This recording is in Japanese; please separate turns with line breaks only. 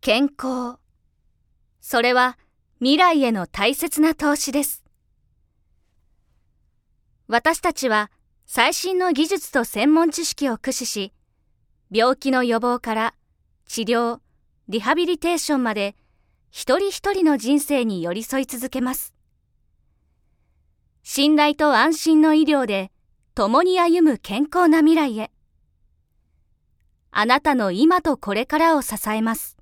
健康。それは未来への大切な投資です。私たちは最新の技術と専門知識を駆使し、病気の予防から治療、リハビリテーションまで一人一人の人生に寄り添い続けます。信頼と安心の医療で共に歩む健康な未来へ。あなたの今とこれからを支えます。